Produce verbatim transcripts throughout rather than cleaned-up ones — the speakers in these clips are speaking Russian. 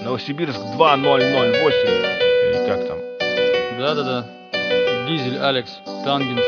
Новосибирск два ноль ноль восемь. Или как там? Да-да-да. Дизель, Алекс, Тангенс.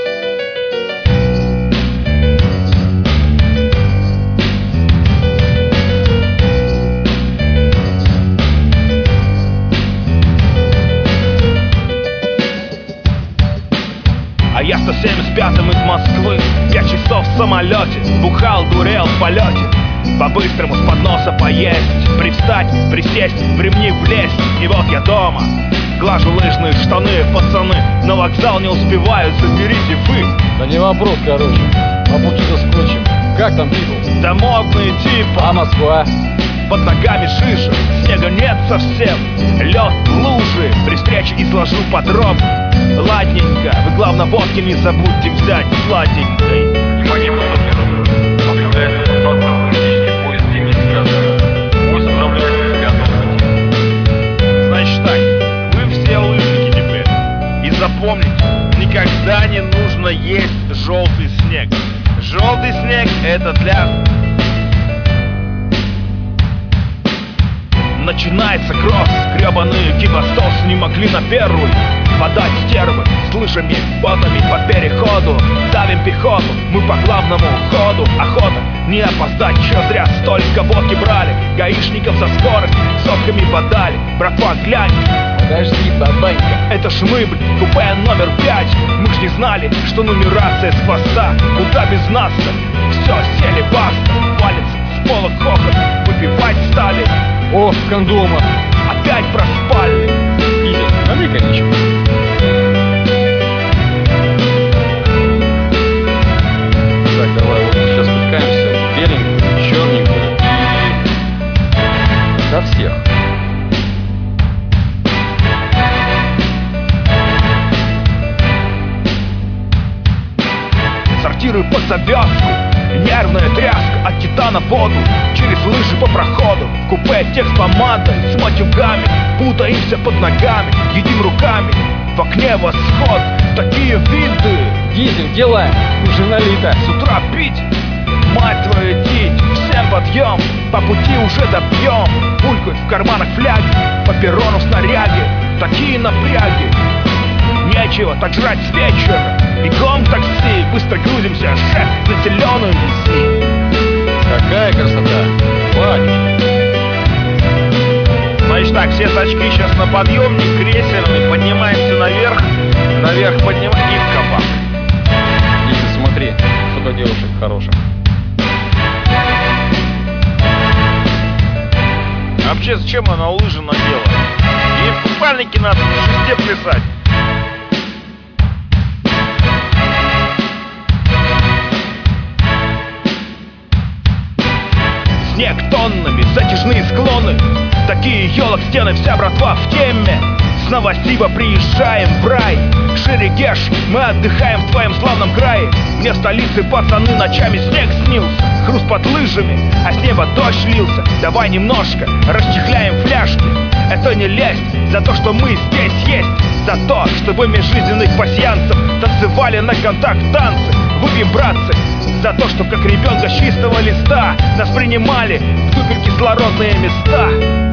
А я сто семьдесят пятым из Москвы. Пять часов в самолете, бухал, дурел в полете. По-быстрому с подноса поесть, привстать, присесть, в ремни влезть. И вот я дома, глажу лыжные штаны. Пацаны на вокзал не успевают, заберите вы. Да не вопрос, короче. По пути заскочим. Как там people? Да модные типа. А Москва? Под ногами жижа, снега нет совсем. Лед, лужи, при встрече изложу подробно. Ладненько, вы главное водки не забудьте взять сладенькой. Внимание, появляется туристический поезд семьдесят градусов. Поезд отправляется в пятом пути. Значит так, вы все лыжники теперь. И запомните, никогда не нужно есть желтый снег. Желтый снег это для... Начинается кросс, гребаные кибастос не могли на первый подать стервы с лыжами, ботами по переходу. Давим пехоту, мы по главному ходу. Охота не опоздать, чё зря столько водки брали. Гаишников за скорость сотками подали. Братва, глянь, Подожди, бабанька. это ж мы, блин, купе номер пять. Мы ж не знали, что нумерация с хвоста. Куда без нас-то? Все, сели, баста. Валится с пола хохот, выпивать стали. О, кондома. Опять проспали. Дизель, налей коньячку. Так, давай, вот сейчас спускаемся в беленькую, черненькую и до всех. Сортиры под завязку, нервная тряска от титана воду. Через лыжи по проходу, в купе текст помадой с матюгами. Путаемся под ногами, едим руками. В окне восход, такие виды. Дизель, делаем, уже налито. С утра пить, мать твою дить. Всем подъем, по пути уже допьем. Булькают в карманах фляги, по перрону снаряги. Такие напряги, нечего так жрать с вечера. Бегом такси, быстро грузимся, шеф, на зеленую неси. Какая красота. Хватит. Значит так, все тачки сейчас на подъемник кресельный. Поднимаемся наверх, наверх поднимаем и в кабак. Дизель, смотри, сколько девушек хороших. А вообще зачем она лыжи надела? Ей в купальнике надо на шесте плясать. Снег тоннами, затяжные склоны. Такие елок стены, вся братва в теме. С Новосиба приезжаем в рай. Шерегеш, мы отдыхаем в твоем славном крае. Мне в столице пацаны ночами снег снился. Хруст под лыжами, а с неба дождь лился. Давай немножко расчехляем фляжки. Это не лесть за то, что мы здесь есть. За то, чтобы межжизненных пасьянцев танцевали на контакт танцы. Выпьем, братцы, за то, что как ребенка с чистого листа нас принимали в супер кислородные места.